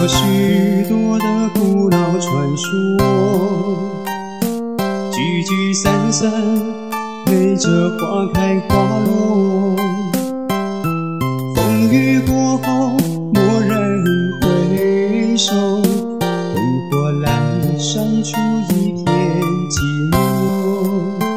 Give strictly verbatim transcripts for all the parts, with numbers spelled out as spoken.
过许多的古老传说，聚聚散散，陪着花开花落。风雨过后，蓦然回首，灯火阑珊出一片寂寞。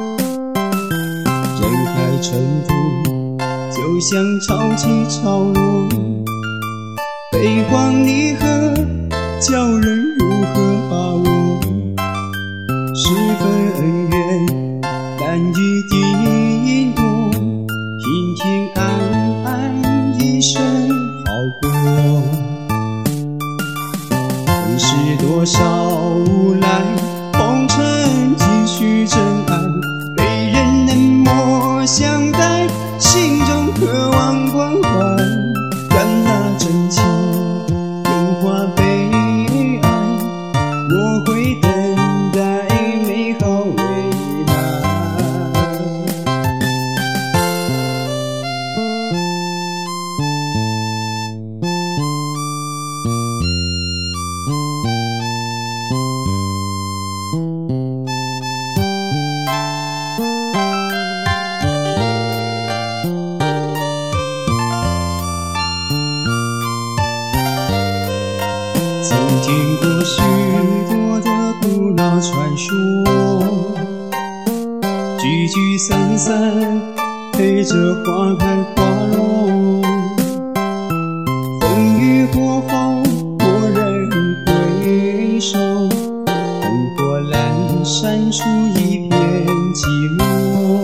人海沉浮，就像潮起潮落，悲欢离合，叫人如何把握？是非恩怨，难以定夺，平平安安一生好过。人世多少无奈，红尘几许真爱，被人冷漠相待，心中渴望关怀。愿那真情融化悲哀，我会等待美好未来。曾听过许多的古老传说，聚聚散散，陪着花开花落。风雨过后，蓦然回首，灯火阑珊出一片寂寞。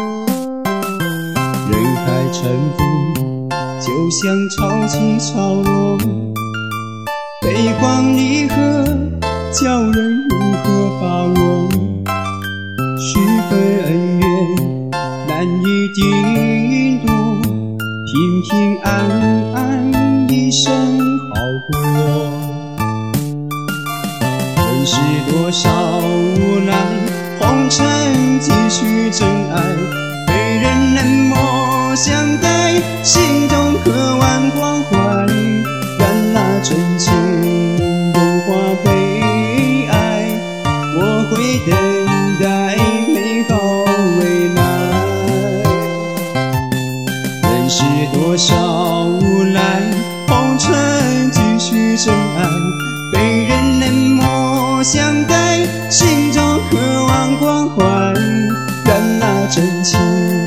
人海沉浮，就像潮起潮落，悲欢离合，叫人如何把握？是非恩怨，难以定夺，平平安安一生好过。人世多少无奈，红尘几许真爱，被人冷漠相待，心中渴望关怀。愿那真情融化悲哀，我会等待美好未来。人世多少无奈，红尘几许真爱，被人冷漠相待，心中渴望关怀。愿那真情